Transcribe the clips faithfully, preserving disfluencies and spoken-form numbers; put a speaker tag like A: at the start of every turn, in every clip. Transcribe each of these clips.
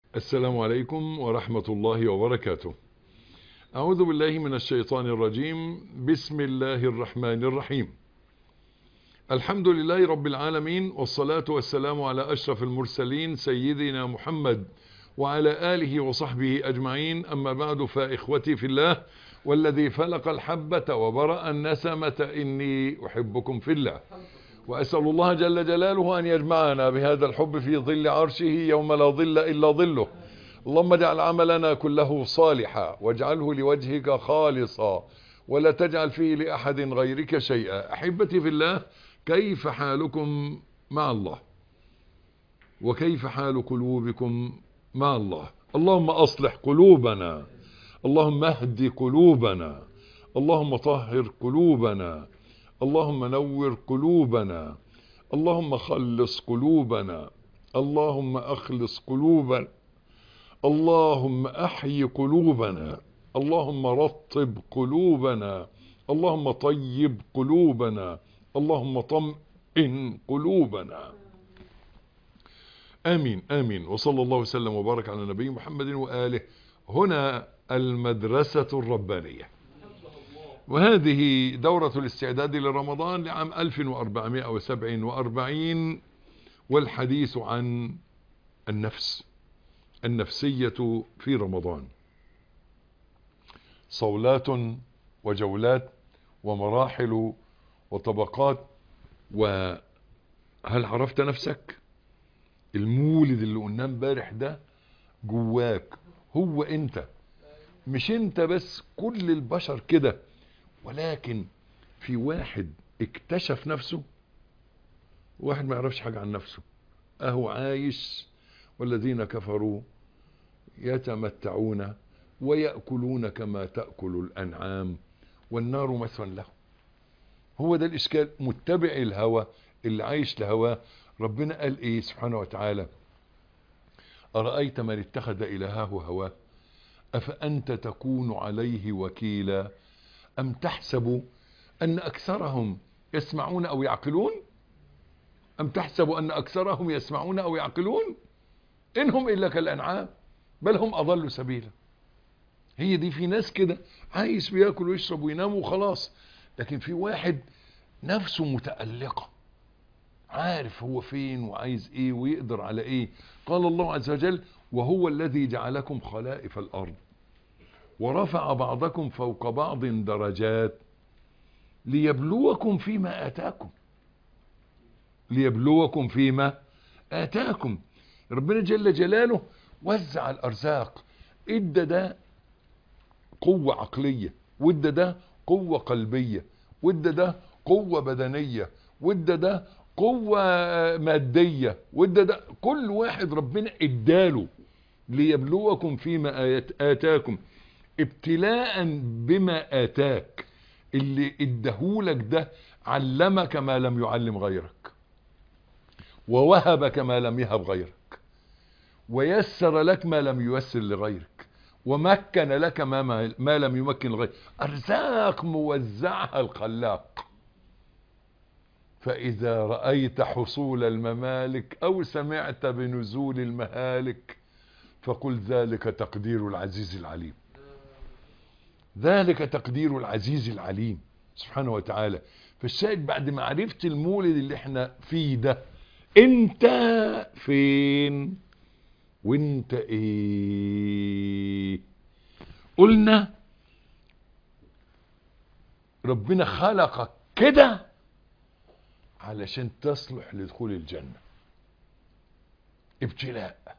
A: السلام عليكم ورحمة الله وبركاته. أعوذ بالله من الشيطان الرجيم. بسم الله الرحمن الرحيم. الحمد لله رب العالمين، والصلاة والسلام على أشرف المرسلين سيدنا محمد وعلى آله وصحبه أجمعين. أما بعد، فإخوتي في الله والذي فلق الحبة وبرأ النسمة إني أحبكم في الله، وأسأل الله جل جلاله أن يجمعنا بهذا الحب في ظل عرشه يوم لا ظل إلا ظله. اللهم اجعل عملنا كله صالحا واجعله لوجهك خالصا ولا تجعل فيه لأحد غيرك شيئا. أحبتي في الله، كيف حالكم مع الله؟ وكيف حال قلوبكم مع الله؟ اللهم أصلح قلوبنا، اللهم اهد قلوبنا، اللهم طهر قلوبنا، اللهم نور قلوبنا، اللهم خلص قلوبنا، اللهم أخلص قلوبنا، اللهم أحيي قلوبنا، اللهم رطب قلوبنا، اللهم طيب قلوبنا، اللهم طمئن قلوبنا. آمين آمين. وصلى الله وسلم وبارك على نبي محمد وآله. هنا المدرسة الربانية، وهذه دورة الاستعداد لرمضان لعام ألف وأربعمائة وسبعة وأربعين، والحديث عن النفس، النفسية في رمضان. صولات وجولات ومراحل وطبقات. وهل عرفت نفسك؟ المولد اللي قلنا امبارح ده جواك، هو انت، مش انت بس، كل البشر كده، ولكن في واحد اكتشف نفسه، واحد ما يعرفش حاجة عن نفسه، اهو عايش. والذين كفروا يتمتعون ويأكلون كما تأكل الأنعام والنار مثوى لهم. هو ده الإشكال، متبع الهوى اللي عايش لهواه. ربنا قال ايه سبحانه وتعالى؟ أرأيت من اتخذ إلهه هواه أفأنت تكون عليه وكيلا أم تحسب أن أكثرهم يسمعون أو يعقلون أم تحسب أن أكثرهم يسمعون أو يعقلون إنهم إلا كالأنعام بل هم أضلوا سبيلا. هي دي، في ناس كده عايز بياكل ويشرب وينام وخلاص، لكن في واحد نفسه متألقة، عارف هو فين وعايز ايه ويقدر على ايه. قال الله عز وجل: وهو الذي جعلكم خلائف الأرض ورفع بعضكم فوق بعض درجات ليبلوكم فيما آتاكم. ليبلوكم فيما آتاكم. ربنا جل جلاله وزع الأرزاق، ادى ده قوة عقلية، وادى ده قوة قلبية، وادى ده قوة بدنية، وادى ده قوة مادية، وادى ده، كل واحد ربنا اداله. ليبلوكم فيما آتاكم، ابتلاء بما آتاك. اللي ادهولك ده علمك ما لم يعلم غيرك، ووهبك ما لم يهب غيرك، ويسر لك ما لم ييسر لغيرك، ومكن لك ما, ما, ما لم يمكن لغيرك. أرزاق موزعها الخلاق. فإذا رأيت حصول الممالك أو سمعت بنزول المهالك فقل ذلك تقدير العزيز العليم. ذلك تقدير العزيز العليم سبحانه وتعالى. فالشاهد، بعد ما عرفت المولد اللي احنا فيه ده، انت فين وانت ايه؟ قلنا ربنا خلقك كده علشان تصلح لدخول الجنة. ابتلاء،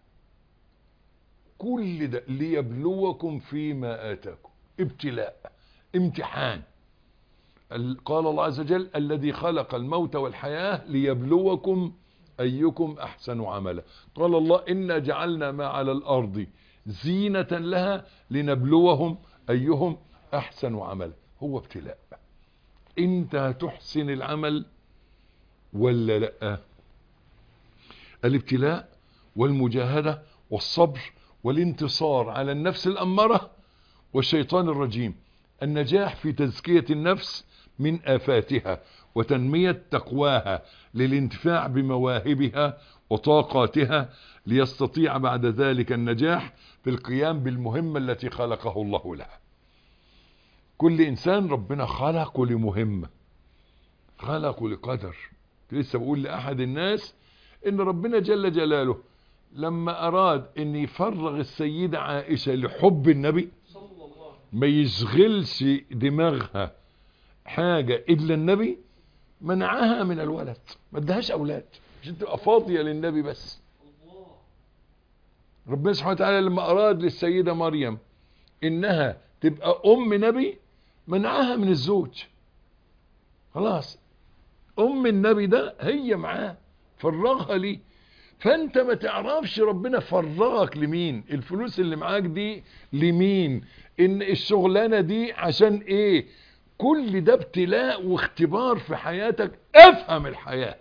A: كل ده ليبلوكم فيما آتاكم. ابتلاء، امتحان. قال الله عز وجل: الذي خلق الموت والحياة ليبلوكم أيكم أحسن عملا. قال الله: إنا جعلنا ما على الأرض زينة لها لنبلوهم أيهم أحسن عملا. هو ابتلاء، انت هتحسن العمل ولا لا؟ الابتلاء والمجاهدة والصبر والانتصار على النفس الأمارة والشيطان الرجيم. النجاح في تزكية النفس من آفاتها وتنمية تقواها للانتفاع بمواهبها وطاقاتها ليستطيع بعد ذلك النجاح في القيام بالمهمة التي خلقه الله لها. كل إنسان ربنا خلقه لمهمة، خلقه لقدر. لسه بقول لأحد الناس إن ربنا جل جلاله لما أراد أن يفرغ السيدة عائشة لحب النبي ما يشغلش دماغها حاجة إلا النبي، منعها من الولد، ما ادهاش أولاد عشان تبقى فاضية للنبي بس. ربنا سبحانه وتعالى لما أراد للسيدة مريم إنها تبقى أم نبي منعها من الزوج. خلاص أم النبي ده هي معاه، فرغها ليه. فأنت ما تعرفش ربنا فرغك لمين، الفلوس اللي معاك دي لمين، إن الشغلانة دي عشان إيه. كل ده ابتلاء واختبار في حياتك. افهم الحياة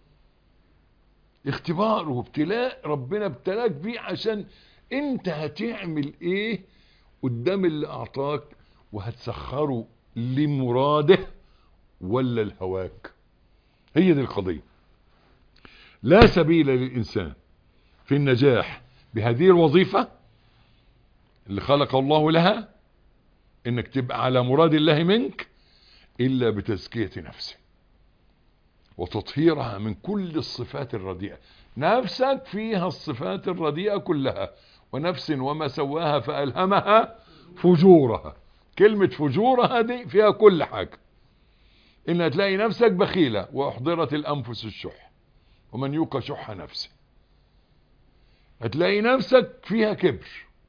A: اختبار وابتلاء، ربنا ابتلاك بيه عشان انت هتعمل ايه قدام اللي اعطاك، وهتسخره لمراده ولا الهواك. هي دي القضية. لا سبيل للإنسان في النجاح بهذه الوظيفة اللي خلق الله لها، انك تبقى على مراد الله منك، إلا بتزكية نفسه وتطهيرها من كل الصفات الرديئة. نفسك فيها الصفات الرديئة كلها. ونفس وما سواها فألهمها فجورها. كلمة فجورها دي فيها كل حاجة. إن هتلاقي نفسك بخيلة وأحضرت الأنفس الشح ومن يوق شح نفسه. هتلاقي نفسك فيها كبر.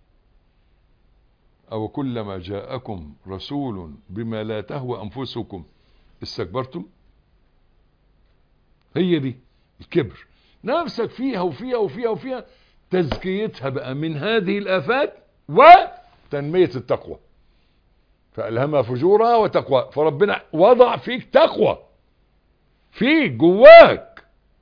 A: أو كلما جاءكم رسول بما لا تهوى أنفسكم استكبرتم. هي دي الكبر. نفسك فيها وفيها وفيها وفيها. تزكيتها بقى من هذه الآفات وتنمية التقوى. فألهمها فجورها وتقوى. فربنا وضع فيك تقوى فيك جواك.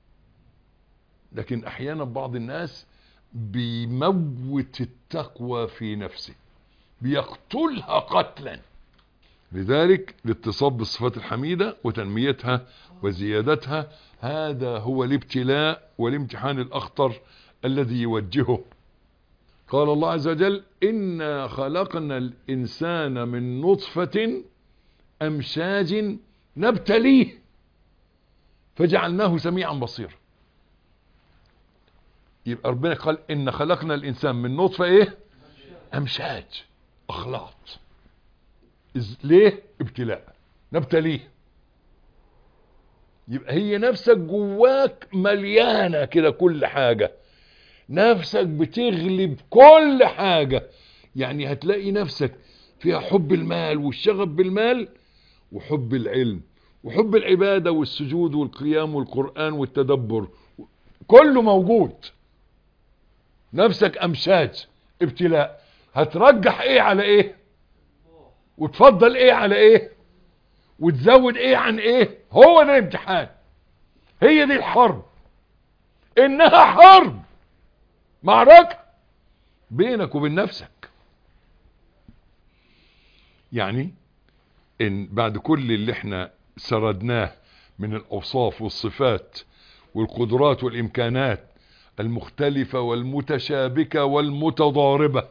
A: لكن أحيانا بعض الناس بيموت التقوى في نفسه، بيقتلها قتلا. لذلك الاتصاب بالصفات الحميدة وتنميتها وزيادتها، هذا هو الابتلاء والامتحان الأخطر الذي يوجهه. قال الله عز وجل: إنا خلقنا الإنسان من نطفة أمشاج نبتليه فجعلناه سميعا بصيرا. يبقى ربنا قال إن خلقنا الإنسان من نطفة إيه؟ أمشاج، أخلاط. ليه؟ ابتلاء، نبتليه. يبقى هي نفسك جواك مليانة كده كل حاجة، نفسك بتغلب كل حاجة. يعني هتلاقي نفسك فيها حب المال والشغف بالمال، وحب العلم وحب العبادة والسجود والقيام والقرآن والتدبر، كله موجود. نفسك أمشاج، ابتلاء. هترجح ايه على ايه، وتفضل ايه على ايه، وتزود ايه عن ايه. هو ده الامتحان، هي دي الحرب. انها حرب، معركة بينك وبين نفسك. يعني ان بعد كل اللي احنا سردناه من الاوصاف والصفات والقدرات والامكانات المختلفة والمتشابكة والمتضاربة،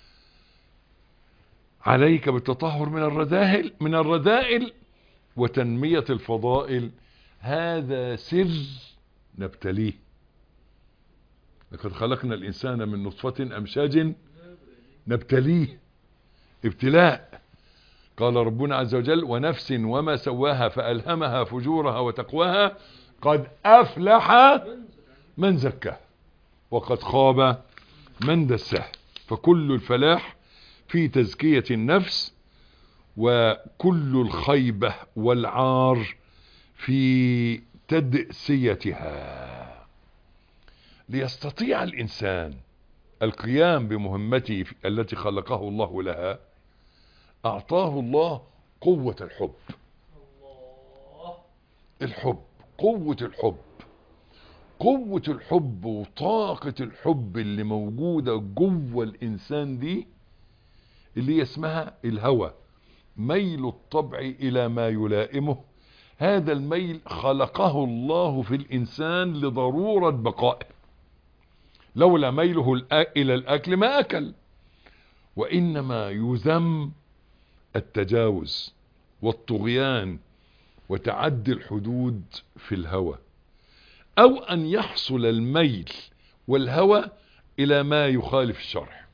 A: عليك بالتطهر من الرذائل من الرذائل وتنمية الفضائل. هذا سر نبتليه. لقد خلقنا الإنسان من نطفة أمشاج نبتليه، ابتلاء. قال ربنا عز وجل: ونفس وما سواها فألهمها فجورها وتقواها قد أفلح من زكاها وقد خاب من دساها. فكل الفلاح في تزكية النفس، وكل الخيبة والعار في تدسيتها. ليستطيع الإنسان القيام بمهمته التي خلقه الله لها، أعطاه الله قوة الحب. الحب، قوة الحب، قوة الحب وطاقة الحب اللي موجودة جوه الإنسان دي، اللي اسمها الهوى، ميل الطبع إلى ما يلائمه. هذا الميل خلقه الله في الإنسان لضرورة بقائه، لولا ميله إلى الأكل ما أكل. وإنما يذم التجاوز والطغيان وتعدي الحدود في الهوى، أو أن يحصل الميل والهوى إلى ما يخالف الشرع.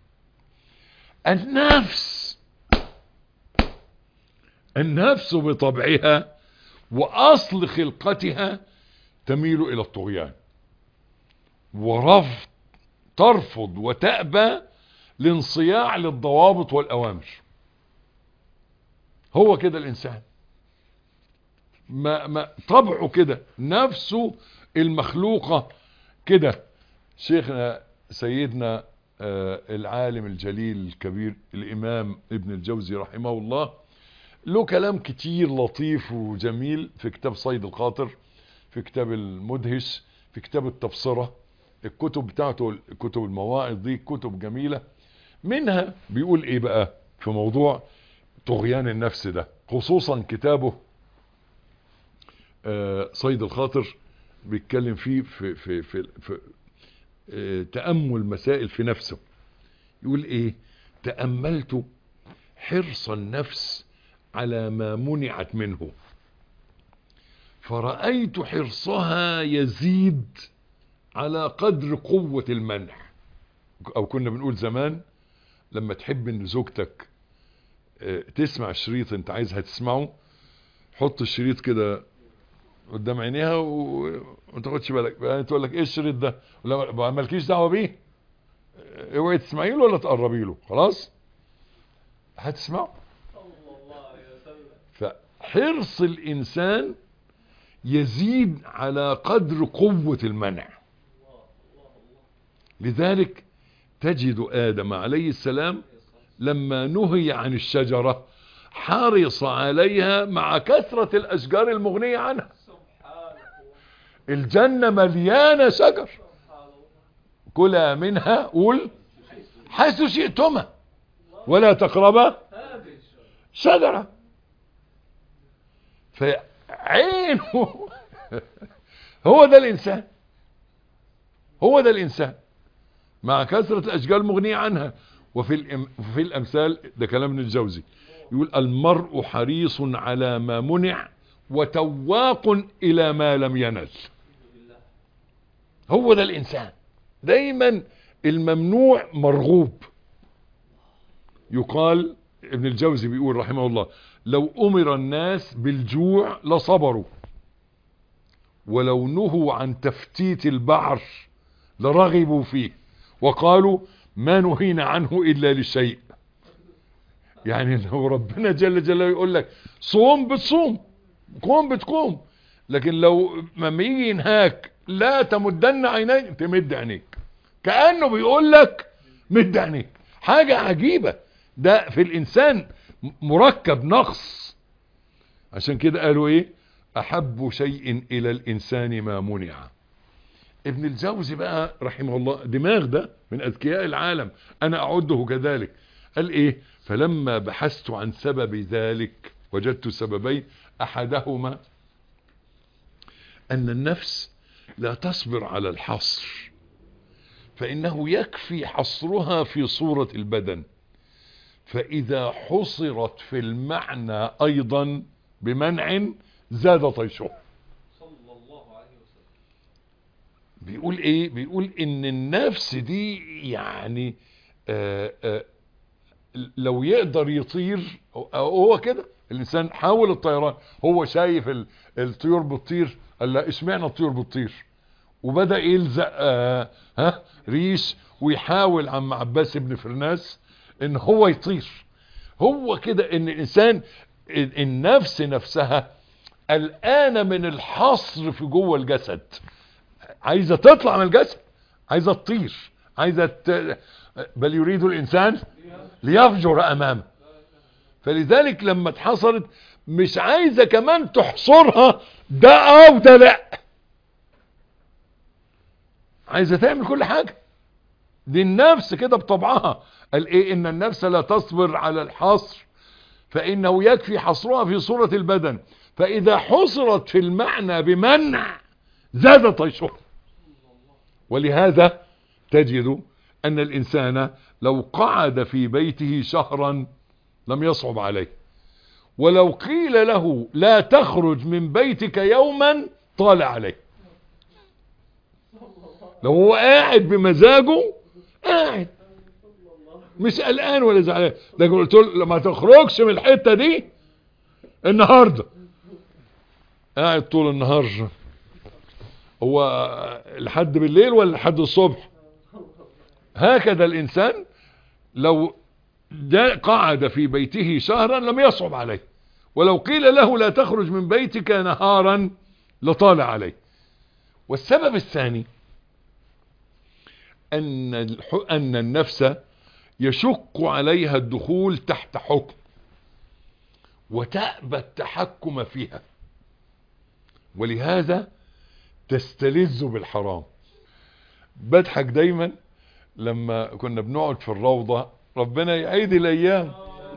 A: النفس النفس بطبعها وأصل خلقتها تميل إلى الطغيان ورفض، ترفض وتأبى الانصياع للضوابط والأوامر. هو كده الإنسان، ما ما طبعه كده، نفسه المخلوقة كده. شيخنا سيدنا آه العالم الجليل الكبير الإمام ابن الجوزي رحمه الله له كلام كتير لطيف وجميل في كتاب صيد الخاطر، في كتاب المدهش، في كتاب التبصرة. الكتب بتاعته، كتب المواعظ دي كتب جميلة. منها بيقول ايه بقى في موضوع طغيان النفس ده، خصوصا كتابه آه صيد الخاطر، بيتكلم فيه في, في, في, في آه تأمل مسائل في نفسه. يقول ايه: تأملت حرص النفس على ما منعت منه، فرأيت حرصها يزيد على قدر قوة المنع. او كنا بنقول زمان لما تحب ان زوجتك تسمع الشريط انت عايزها تسمعه، حط الشريط كده قدام عينيها وما تاخدش بالك، يعني تقول لك ايه الشريط ده، لا مالكيش دعوه بيه، اوعي تسمعي له ولا تقربي له، خلاص هتسمعه. فحرص الانسان يزيد على قدر قوة المنع. لذلك تجد آدم عليه السلام لما نهي عن الشجرة حرص عليها مع كثرة الأشجار المغنية عنها. الجنة مليانة شجر، كلا منها قول حيث شئتما ولا تقربا شجرة. فعينه هو ده الإنسان، هو ده الإنسان مع كثرة الأشجار المغنية عنها. وفي الام... في الأمثال، ده كلام ابن الجوزي، يقول: المرء حريص على ما منع وتواق إلى ما لم ينل. هو ده الإنسان، دايما الممنوع مرغوب. يقال، ابن الجوزي بيقول رحمه الله: لو أمر الناس بالجوع لصبروا، ولو نهوا عن تفتيت البعر لرغبوا فيه، وقالوا ما نهينا عنه إلا للشيء. يعني لو ربنا جل جلاله يقول لك صوم بتصوم، قوم بتقوم، لكن لو ما يجي ينهاك لا تمدن عينيك تمد عينيك، كأنه بيقول لك مد عينيك. حاجة عجيبة، ده في الإنسان مركب نقص. عشان كده قالوا ايه: أحب شيء إلى الإنسان ما منع. ابن الجوزي بقى رحمه الله دماغ ده من أذكياء العالم، أنا أعده كذلك. قال ايه: فلما بحثت عن سبب ذلك وجدت سببين، أحدهما أن النفس لا تصبر على الحصر، فإنه يكفي حصرها في صورة البدن، فإذا حصرت في المعنى أيضا بمنع زاد طيشه. بيقول ايه؟ بيقول ان النفس دي يعني آآ آآ لو يقدر يطير، هو كده الانسان حاول الطيران، هو شايف الطيور بتطير، قال لا اشمعنى الطيور بتطير، وبدأ يلزق ها ريش ويحاول عم عباس ابن فرناس ان هو يطير. هو كده ان الانسان النفس نفسها قلقانه من الحصر في جوه الجسد، عايزة تطلع من الجسد، عايزة تطير، عايزة ت... بل يريد الإنسان ليفجر أمامه. فلذلك لما اتحصرت مش عايزة كمان تحصرها ده أو ده لا، عايزة تعمل كل حاجة. دي النفس كده بطبعها. قال ايه: ان النفس لا تصبر على الحصر، فإنه يكفي حصرها في صورة البدن، فإذا حصرت في المعنى بمنع زاد طيشه. ولهذا تجد أن الإنسان لو قعد في بيته شهرا لم يصعب عليه، ولو قيل له لا تخرج من بيتك يوما طال عليه. لو هو قاعد بمزاجه قاعد مش قلقان ولا زعلان، لكن قلت له لما تخرجش من الحته دي النهارده، قاعد طول النهار. هو لحد بالليل ولا لحد الصبح؟ هكذا الانسان لو قعد في بيته شهرا لم يصعب عليه، ولو قيل له لا تخرج من بيتك نهارا لطال عليه. والسبب الثاني ان ان النفس يشق عليها الدخول تحت حكم وتأبى التحكم فيها، ولهذا تستلذ بالحرام. بضحك دايما لما كنا بنقعد في الروضة، ربنا يعيد الايام،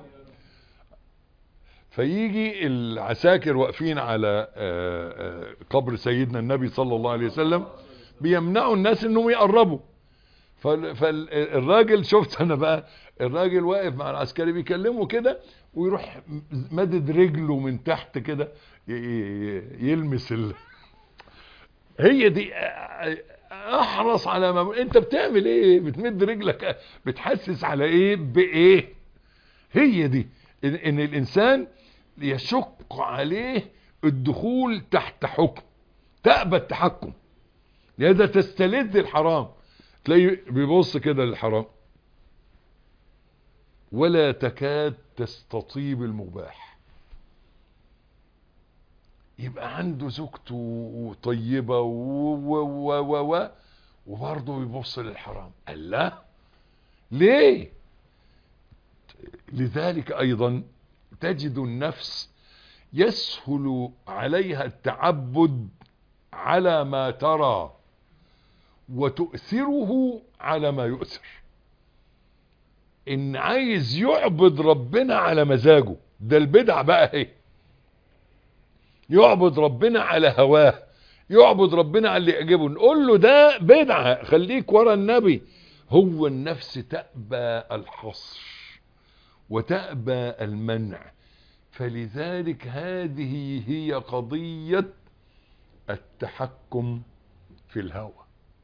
A: فيجي العساكر واقفين على قبر سيدنا النبي صلى الله عليه وسلم بيمنعوا الناس انهم يقربوا. فالراجل شفت انا بقى الراجل واقف مع العسكري بيكلمه كده، ويروح مدد رجله من تحت كده يلمس ال... هي دي احرص على ما انت بتعمل ايه، بتمد رجلك بتحسس على ايه بايه. هي دي ان, إن الانسان يشق عليه الدخول تحت حكم، تأبى التحكم، لهذا تستلذ الحرام. تلاقي بيبص كده للحرام ولا تكاد تستطيب المباح. يبقى عنده زوجته طيبة و و و و وبرضه بيبص للحرام. الله ليه؟ لذلك ايضا تجد النفس يسهل عليها التعبد على ما ترى وتؤثره على ما يؤثر. ان عايز يعبد ربنا على مزاجه، ده البدع بقى اهي. يعبد ربنا على هواه، يعبد ربنا على اللي يعجبه، نقول له ده بدعة، خليك ورا النبي. هو النفس تأبى الحصر وتأبى المنع. فلذلك هذه هي قضية التحكم في الهوى.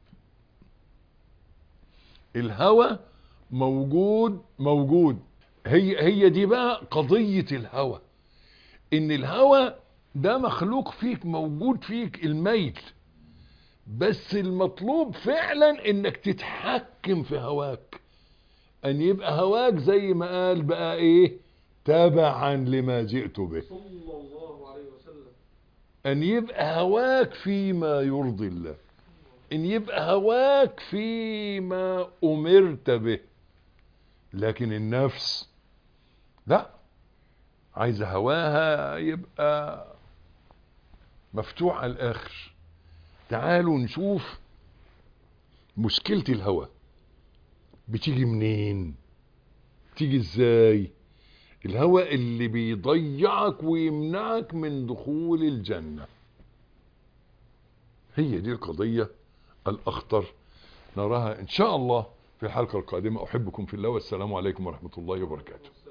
A: الهوى موجود موجود هي هي دي بقى قضية الهوى. ان الهوى ده مخلوق فيك، موجود فيك الميل، بس المطلوب فعلا انك تتحكم في هواك، ان يبقى هواك زي ما قال بقى ايه، تبعا لما جئت به صلى الله عليه وسلم. ان يبقى هواك فيما يرضي الله، ان يبقى هواك فيما امرت به. لكن النفس لا، عايزه هواها يبقى مفتوح على الاخر. تعالوا نشوف مشكلة الهوى بتيجي منين، بتيجي ازاي. الهوى اللي بيضيعك ويمنعك من دخول الجنة، هي دي القضية الأخطر. نراها إن شاء الله في الحلقة القادمة. أحبكم في الله، والسلام عليكم ورحمة الله وبركاته.